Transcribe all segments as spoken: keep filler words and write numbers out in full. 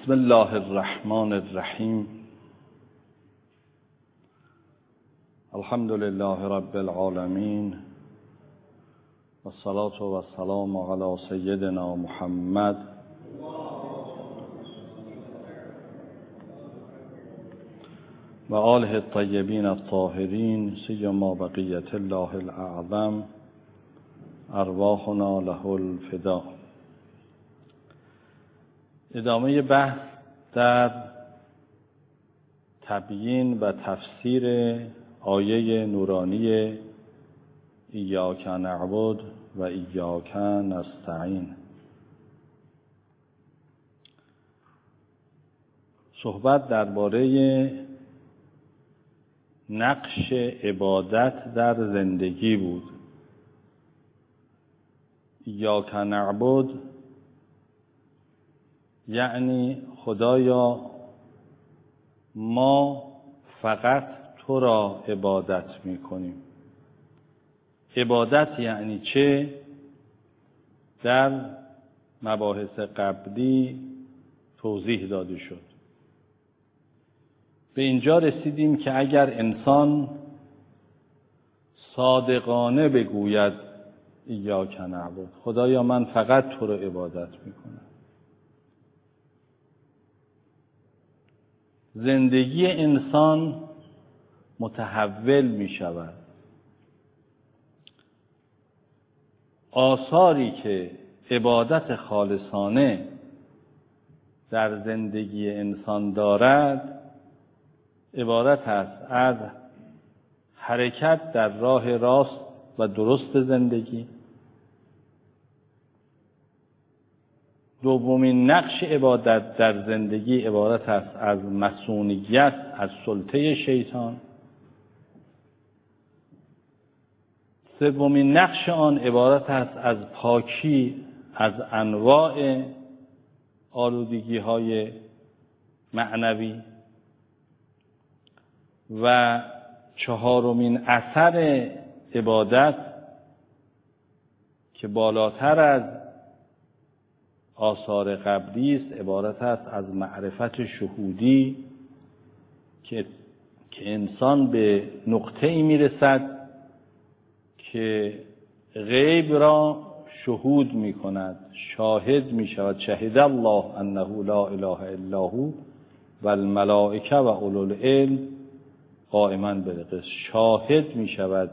بسم الله الرحمن الرحیم. الحمد لله رب العالمین و الصلاة و السلام علی سیدنا محمد و آله الطیبین الطاهرین سیما بقیة الله الاعظم ارواحنا له الفدا. ادامه بحث در تبیین و تفسیر آیه نورانی ایاک نعبد و ایاک نستعین. صحبت درباره نقش عبادت در زندگی بود. ایاک نعبد یعنی خدایا ما فقط تو را عبادت میکنیم. عبادت یعنی چه؟ در مباحث قبلی توضیح داده شد. به اینجا رسیدیم که اگر انسان صادقانه بگوید ایاک نعبد، خدایا من فقط تو را عبادت میکنم، زندگی انسان متحول می شود. آثاری که عبادت خالصانه در زندگی انسان دارد عبارت است از حرکت در راه راست و درست زندگی. دومین نقش عبادت در زندگی عبارت است از مصونیت از سلطه شیطان. سومین نقش آن عبارت است از پاکی از انواع آلودگی های معنوی. و چهارمین اثر عبادت که بالاتر از آثار قبلی است عبارت است از معرفت شهودی که که انسان به نقطه‌ای میرسد که غیب را شهود میکند، شاهد میشود. شهد الله انه لا اله الا هو و الملائکه و اولو العلم قائما بالقسط. شاهد میشود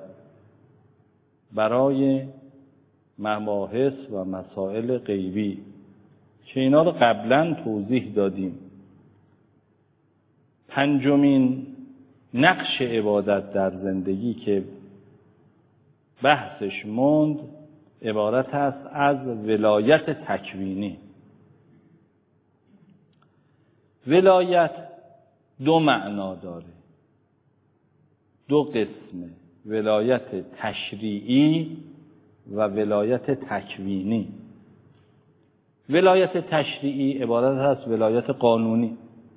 برای مباحث و مسائل غیبی که اینا رو قبلا توضیح دادیم. پنجمین نقش عبادت در زندگی که بحثش موند عبارت است از ولایت تکوینی. ولایت دو معنا داره، دو قسمه: ولایت تشریعی و ولایت تکوینی. ولایت تشریعی عبارت است ولایت قانونی.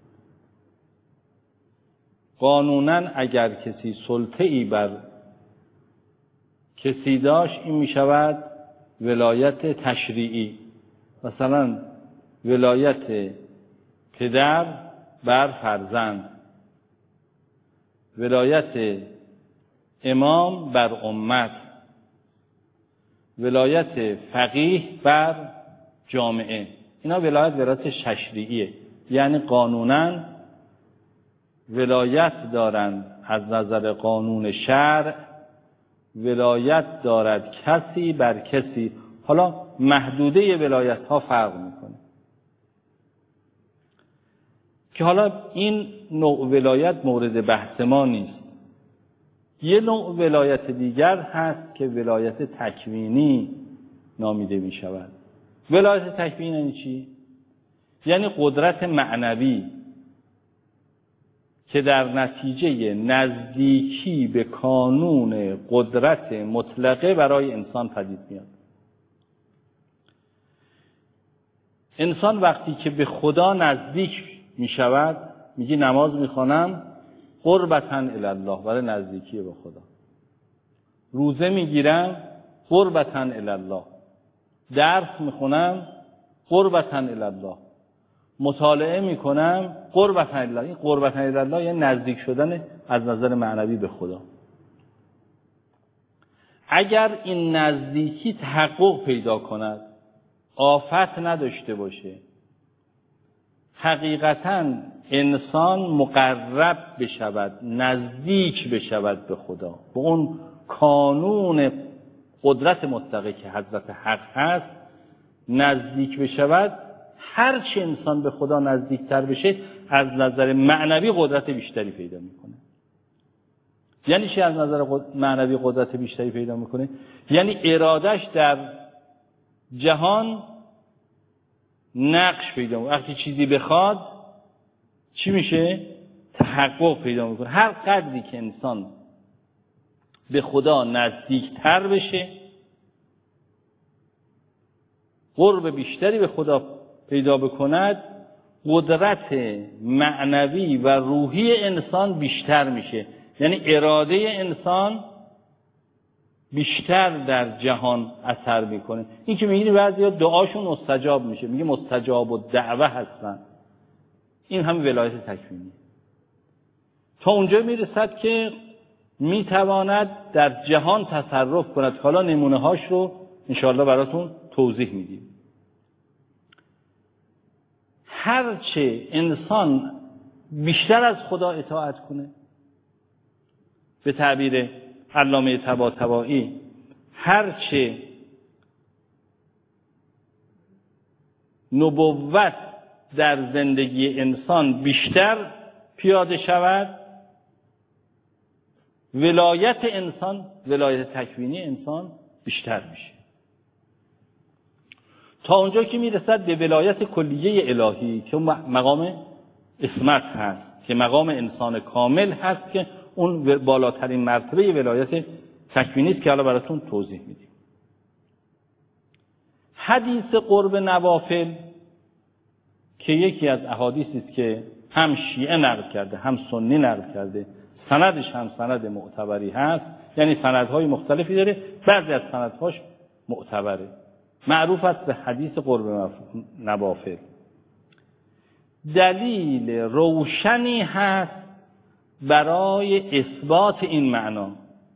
قانونا اگر کسی سلطه‌ای بر کسی داشت این می شود ولایت تشریعی. مثلا ولایت پدر بر فرزند، ولایت امام بر امت، ولایت فقیه بر جامعه. اینا ولایت ولایت تشریعیه، یعنی قانونا ولایت دارند از نظر قانون شرع، ولایت دارد کسی بر کسی. حالا محدوده ولایت ها فرق میکنه که حالا این نوع ولایت مورد بحث ما نیست. یه نوع ولایت دیگر هست که ولایت تکوینی نامیده می شود. ولایت تکوینی یعنی چی؟ یعنی قدرت معنوی که در نتیجه نزدیکی به کانون قدرت مطلقه برای انسان پدید میاد. انسان وقتی که به خدا نزدیک می شود میگه نماز میخوانم قربتاً الی الله، برای نزدیکی به خدا. روزه میگیرم قربتاً الی الله. درس میخونم قربتاً الی الله. مطالعه میکنم قربت الله، این قربت الله یعنی نزدیک شدن از نظر معنوی به خدا. اگر این نزدیکی تحقق پیدا کند، آفت نداشته باشه، حقیقتاً انسان مقرب بشود، نزدیک بشود به خدا، به اون کانون قدرت مطلقه که حضرت حق هست نزدیک بشود، هر چه انسان به خدا نزدیکتر بشه از نظر معنوی قدرت بیشتری پیدا میکنه. یعنی چی از نظر معنوی قدرت بیشتری پیدا میکنه؟ یعنی ارادش در جهان نقش پیدا میکنه. وقتی چیزی بخواد چی میشه؟ تحقق پیدا میکنه. هر قدری که انسان به خدا نزدیکتر بشه، قرب بیشتری به خدا پیدا بکند، قدرت معنوی و روحی انسان بیشتر میشه. یعنی اراده انسان بیشتر در جهان اثر میکنه. این که میگید بعضیا دعاشون مستجاب میشه، میگه مستجاب و دعوه هستن، این هم ولایت تکوینی. تا اونجا میرسد که میتواند در جهان تصرف کند. حالا نمونه هاش رو انشاءالله براتون توضیح میدیم. هرچه انسان بیشتر از خدا اطاعت کنه، به تعبیر علامه طباطبایی، هرچه نبوت در زندگی انسان بیشتر پیاده شود، ولایت انسان، ولایت تکوینی انسان بیشتر میشه، تا اونجا که میرسد به ولایت کلیه الهی که مقام اسمت هست، که مقام انسان کامل هست، که اون بالاترین مرتبه ولایت تکوینی است که حالا براتون توضیح میدیم. حدیث قرب نوافل که یکی از احادیثی است که هم شیعه نقل کرده هم سنی نقل کرده، سندش هم سند معتبری هست، یعنی سندهای مختلفی داره، بعضی از سندهاش معتبره، معروف است به حدیث قرب نوافل. دلیل روشنی هست برای اثبات این معنا،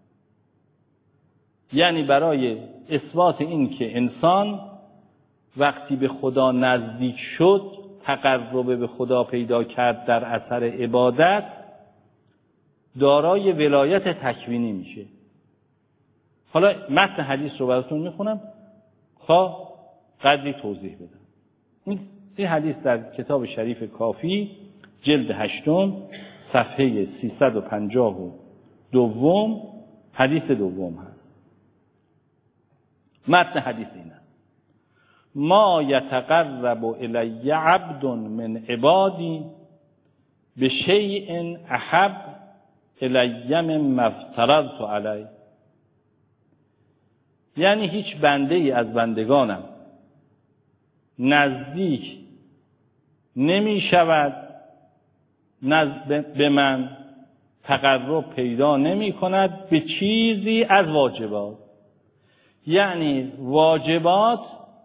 یعنی برای اثبات این که انسان وقتی به خدا نزدیک شد، تقرب به خدا پیدا کرد در اثر عبادت، دارای ولایت تکوینی میشه. حالا متن حدیث رو براتون میخونم تا قدری توضیح بدم. این این حدیث در کتاب شریف کافی جلد هشتم صفحه سیصد و پنجاه و دوم حدیث دوم هست. متن حدیث اینه: ما یتقرب الی عبد من عبادی بشیء احب الی مما افترضت علیه. یعنی هیچ بنده ای از بندگانم نزدیک نمی شود، به من تقرب پیدا نمی کند به چیزی از واجبات. یعنی واجبات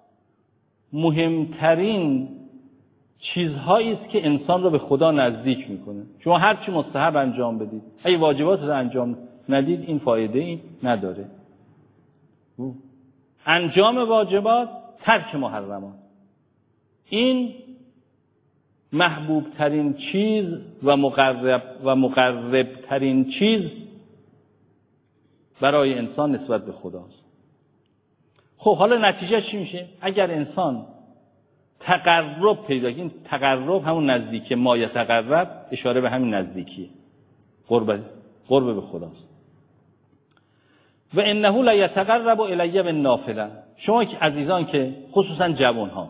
مهمترین چیزهایی است که انسان رو به خدا نزدیک میکنه. شما هر چی مستحب انجام بدید، اگه واجبات رو انجام ندید این فایده ای نداره. انجام واجبات، ترک محرمات، این محبوب ترین چیز و مقرب و مقرب ترین چیز برای انسان نسبت به خداست. خب حالا نتیجه چی میشه؟ اگر انسان تقرب پیدا کنه، تقرب همون نزدیکی، ما یتقرب اشاره به همین نزدیکی، قرب قرب به خداست. و انه لا یتقرب الی بالنافله. شما که عزیزان که خصوصا جوان ها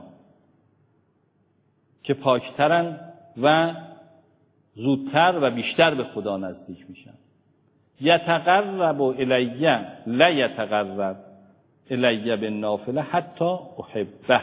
که پاکترن و زودتر و بیشتر به خدا نزدیک میشن، یتقرب الی لا یتقرب الی بالنافله حتی احبه.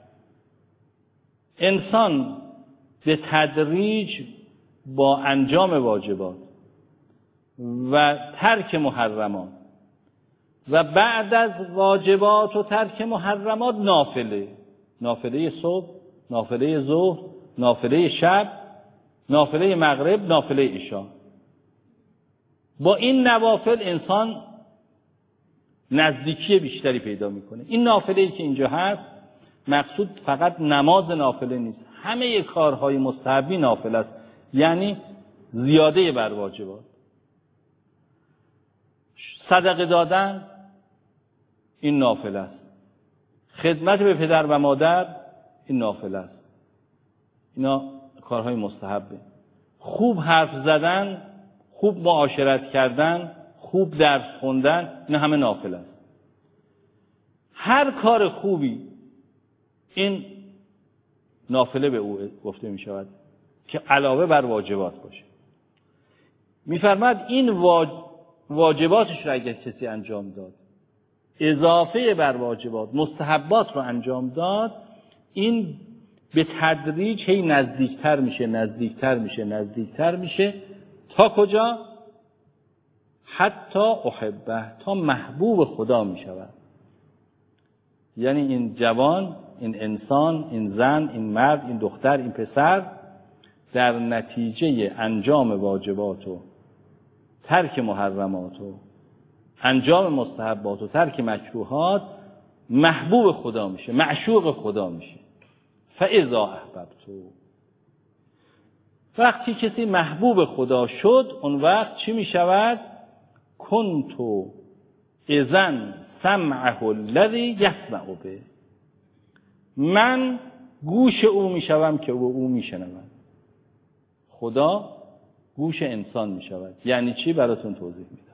انسان به تدریج با انجام واجبات و ترک محرمات و بعد از واجبات و ترک محرمات نافله، نافله صبح، نافله ظهر، نافله شب، نافله مغرب، نافله عشا. با این نوافل انسان نزدیکی بیشتری پیدا میکنه. این نافله‌ای که اینجا هست مقصود فقط نماز نافله نیست، همه کارهای مستحبی نافله است، یعنی زیاده بر واجبات. صدقه دادن این نافله است، خدمت به پدر و مادر این نافله است، اینا کارهای مستحبه. خوب حرف زدن، خوب معاشرت کردن، خوب درس خوندن، اینا همه نافله است. هر کار خوبی این نافله به او گفته می شود که علاوه بر واجبات باشه. می‌فرماید این واجباتش را اگر کسی انجام داد، اضافه بر واجبات مستحبات رو انجام داد، این به تدریج هی نزدیکتر میشه نزدیکتر میشه نزدیکتر میشه تا کجا؟ حتی احبه، تا محبوب خدا میشود. یعنی این جوان، این انسان، این زن، این مرد، این دختر، این پسر در نتیجه انجام واجبات و ترک محرمات و انجام مستحبات و ترک مکروهات محبوب خدا میشه، معشوق خدا میشه. فاذا احببتو، وقتی کسی محبوب خدا شد اون وقت چی میشود؟ کنتو اذن سمعه الذی یسمع به، من گوش او میشوم که او او میشنود. خدا گوش انسان میشود. یعنی چی؟ براتون توضیح میدم.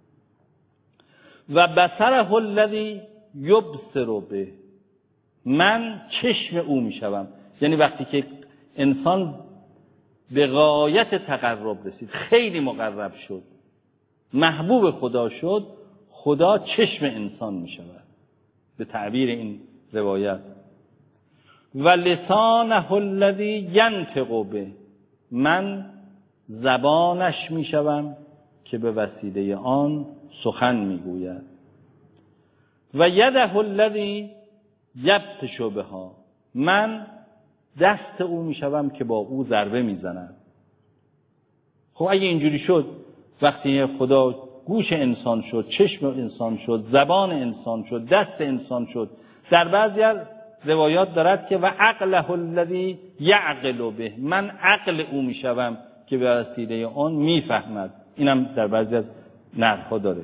و بصره الذی یبصر به، من چشم او میشوم. یعنی وقتی که انسان به غایت تقرب رسید، خیلی مقرب شد، محبوب خدا شد، خدا چشم انسان میشود به تعبیر این روایت. و لسانه الذی ینطق به، من زبانش میشوم که به وسیله آن سخن میگوید. و یده الذی یبطش بها، من دست او میشوم که با او ضربه میزند. خب اگه اینجوری شد، وقتی خدا گوش انسان شد، چشم انسان شد، زبان انسان شد، دست انسان شد، در بعضی روایات دارد که و عقله الذی یعقل به، من عقل او میشوم که به وسیله آن میفهمد. اینم در بعضی از نقل‌ها داره.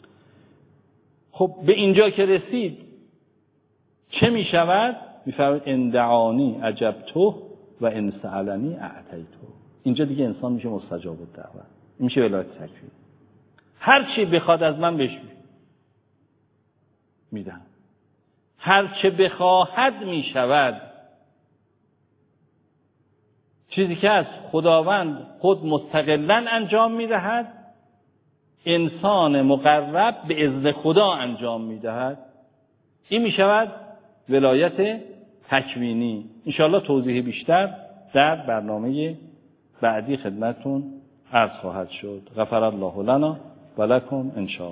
خب به اینجا که رسید چه میشود؟ میفرماید ان دعانی اجبته و ان سألنی اعطیته. اینجا دیگه انسان میشه مستجاب الدعوه، میشه ولایت تکوین. هر چی بخواد از من بهش میدم، هر چه بخواهد میشود. چیزی که از خداوند خود مستقلاً انجام میدهد، انسان مقرب به اذن خدا انجام میدهد. این میشود ولایت تکوینی. انشاءالله توضیح بیشتر در برنامه بعدی خدمتون عرض خواهد شد. غفر الله لنا و لکم ان شاء الله.